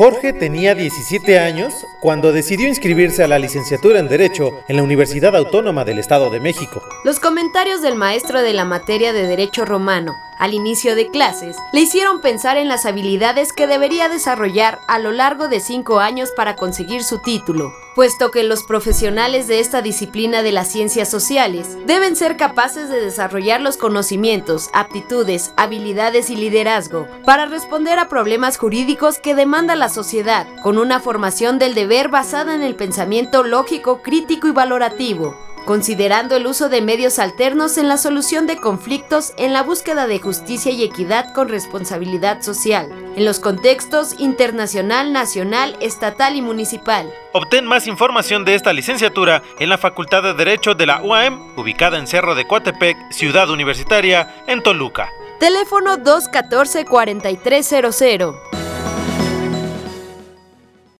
Jorge tenía 17 años cuando decidió inscribirse a la licenciatura en Derecho en la Universidad Autónoma del Estado de México. Los comentarios del maestro de la materia de Derecho Romano al inicio de clases le hicieron pensar en las habilidades que debería desarrollar a lo largo de 5 años para conseguir su título, puesto que los profesionales de esta disciplina de las ciencias sociales deben ser capaces de desarrollar los conocimientos, aptitudes, habilidades y liderazgo para responder a problemas jurídicos que demanda la sociedad, con una formación del deber basada en el pensamiento lógico, crítico y valorativo, considerando el uso de medios alternos en la solución de conflictos en la búsqueda de justicia y equidad con responsabilidad social, en los contextos internacional, nacional, estatal y municipal. Obtén más información de esta licenciatura en la Facultad de Derecho de la UAM, ubicada en Cerro de Coatepec, Ciudad Universitaria, en Toluca. Teléfono 214-4300.